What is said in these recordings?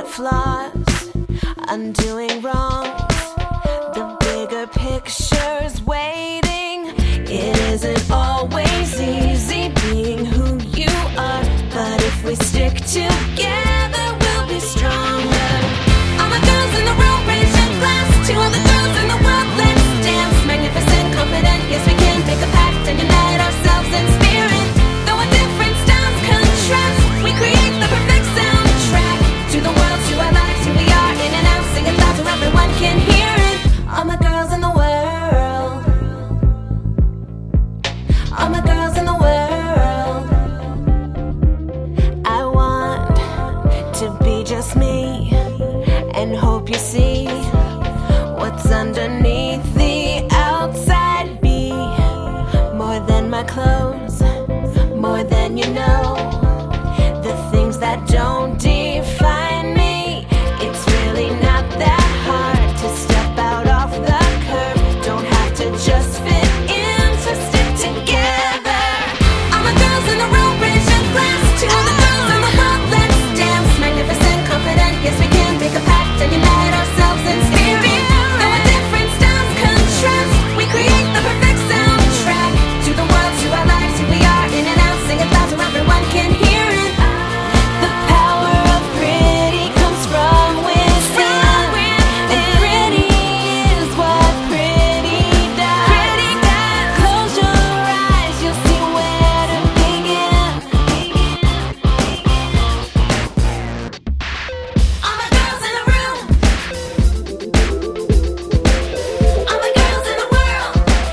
flaws, undoing wrongs. The bigger picture's waiting. It isn't always easy being who you are, but if we stick together, we'll be stronger. All the girls in the room, raise your glass to all the girls in the world. Let's dance, magnificent, confident. Yes, we can make a pact and unite ourselves in spirit. Though a different styles contrast, we create the perfect soundtrack to the world, to our lives, who we are, in and out. Sing it loud so everyone can hear it. All my girls in the world, all my girls in the world. I want to be just me, and hope you see what's underneath the outside. Be more than my clothes, more than you know. The things that don't define me, it's really not that hard to step out off the curb. Don't have to just fit in to stick together. All the girls in the room, raise your glass to all the girls in the world. Let's dance, magnificent, confident. Yes, we can make a pact and unite ourselves in spirit. Though a different styles contrast, we create the perfect soundtrack to the world, to our lives, who we are, in and out. Sing it loud so everyone can hear it. The power of pretty comes from within, and pretty is what pretty does. Close your eyes, you'll see where to begin. All my girls in the room, all the girls in the world,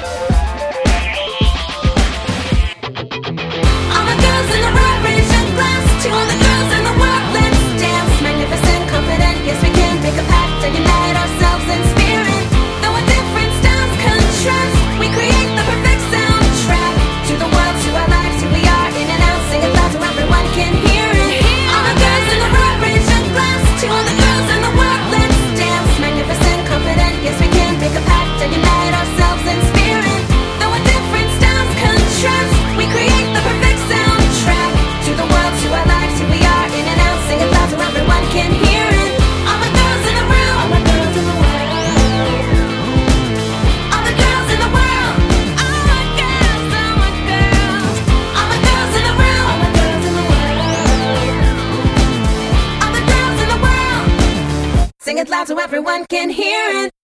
all the girls in the room, raise your glass to all the girls in the world. Let's dance, magnificent, confident. Yes, we can make a pact and unite ourselves in spirit. Though a different styles contrast, we create the perfect soundtrack to the world, to our lives, who we are, in and out. Sing it loud so everyone can hear it. All the girls in the room, raise your glass to all the girls in the world. Let's dance, magnificent, confident. Yes, we can make a pact and unite ourselves in spirit. Though a different styles contrast, we create the perfect soundtrack to the world, to our lives, who we are, in and out. Sing it loud so everyone can hear it. All the girls in the room, all the girls in the world, all the girls in the world, all my girls, all my girls, all the girls in the room, all the girls in the world, all the girls in the world. Sing it loud so everyone can hear it.